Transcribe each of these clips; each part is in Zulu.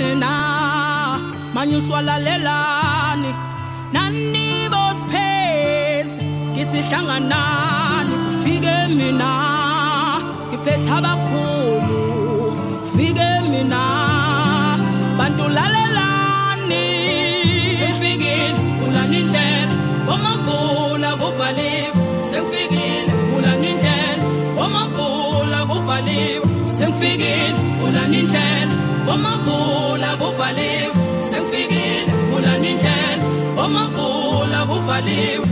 mina manyuswalalelani nani bosphezi ngithi hlanganani kufike mina ngiphetha abakhulu kufike mina bantu lalelani sifikile kulani indlela bomavula kuvaliwe sifikile kulani indlela bomavula kuvaliwe sifikile kulani indlela bomavula kuvaliwe sifikile kulani indlela bomavula kuvaliwe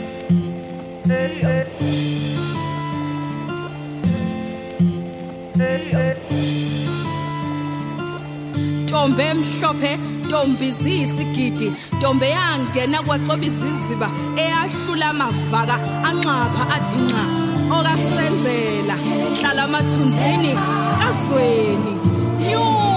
Tombe emhlophe Tombi ziyisigidi Tombe yangena kwacoba iziziba eyahlula amavaka anxapha athi nxa okasenzela hlala amathunzini kazweni